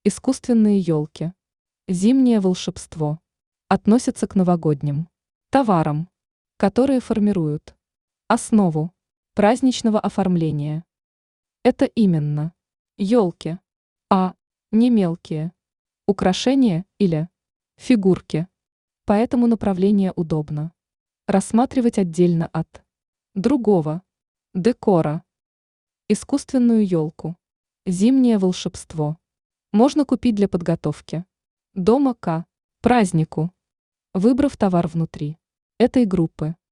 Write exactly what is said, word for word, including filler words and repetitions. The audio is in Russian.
Искусственные елки. Зимнее волшебство. Относятся к новогодним товарам, которые формируют основу праздничного оформления. Это именно елки, а не мелкие украшения или фигурки. Поэтому направление удобно рассматривать отдельно от другого декора. Искусственную елку. Зимнее волшебство. Можно купить для подготовки дома к празднику, выбрав товар внутри этой группы.